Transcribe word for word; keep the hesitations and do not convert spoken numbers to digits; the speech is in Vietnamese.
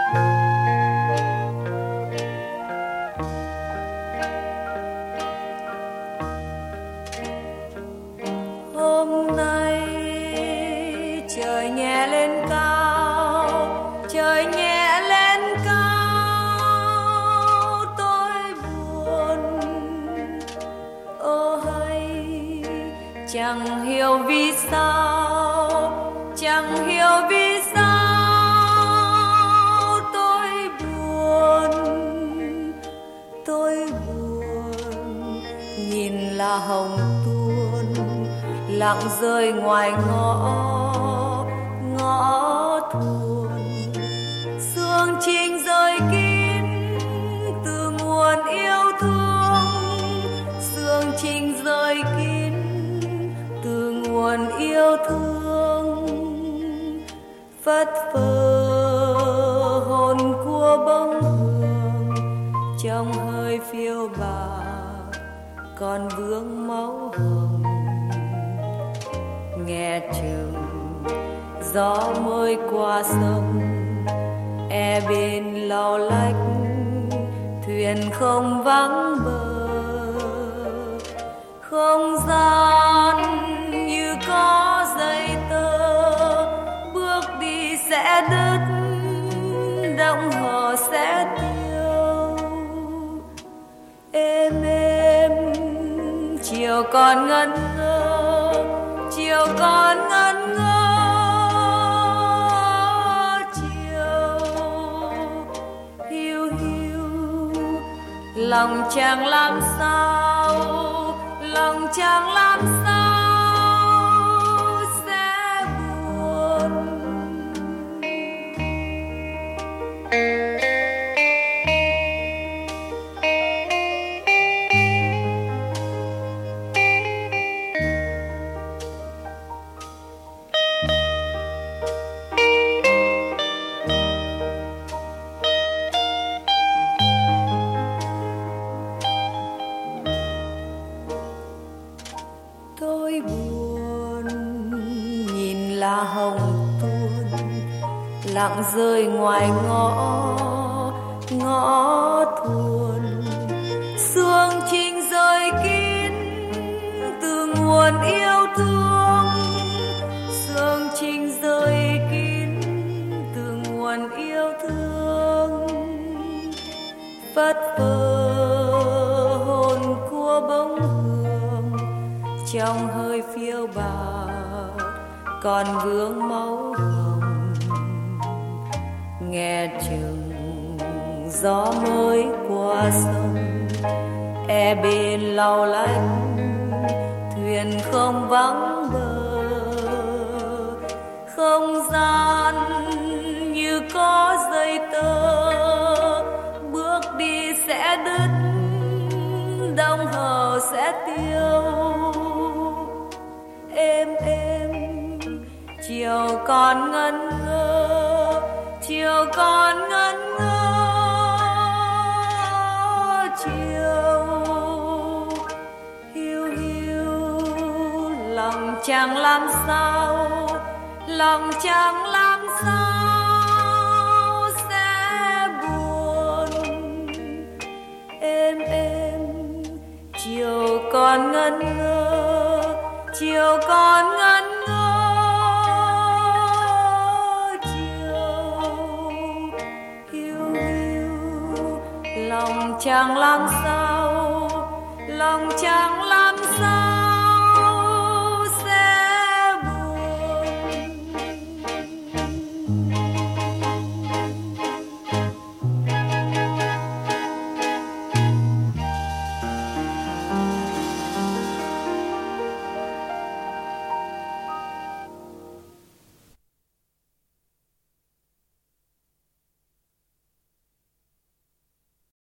Hôm nay trời nhẹ lên cao, trời nhẹ lên cao, tôi buồn. Ô hay chẳng hiểu vì sao, chẳng hiểu vì sao tôi buồn, tôi buồn. Nhìn là hồng tuôn lặng rơi ngoài ngõ, ngõ thuôn. Sương chinh rơi kín từ nguồn yêu thương, sương chinh rơi kín từ nguồn yêu thương. Phất phơ hồn của bông hương trong hơi phiêu bạt còn vương máu hồng. Nghe chừng gió mới qua sông, e bên lau lách thuyền không vắng bờ. Không gian như có dây tơ, bước đi sẽ đứt, động hò sẽ tiêu. Êm êm chiều còn ngân ngơ, chiều còn ngân ngơ, chiều hiu hiu. Lòng chẳng làm sao, lòng chẳng làm sao sẽ buồn. Tôi buồn nhìn là hồng tuôn lặng rơi ngoài ngõ, ngõ thuôn. Sương chinh rơi kín từ nguồn yêu thương, sương chinh rơi kín từ nguồn yêu thương. Phất phơ hồn của bông hương trong hơi phiêu bạt còn vương máu hồng. Nghe chừng gió mới qua sông, e bên lau lách thuyền không vắng bờ. Không gian như có dây tơ, bước đi sẽ đứt, đông hờ sẽ tiêu. Êm êm chiều còn ngân ngơ, chiều còn ngân ngơ, chiều hiu hiu. Lòng chẳng làm sao, lòng chẳng làm sao sẽ buồn. Êm êm chiều còn ngân ngơ, chiều còn ngân ngơ, chiều hiu hiu. Lòng chẳng làm sao, lòng chẳng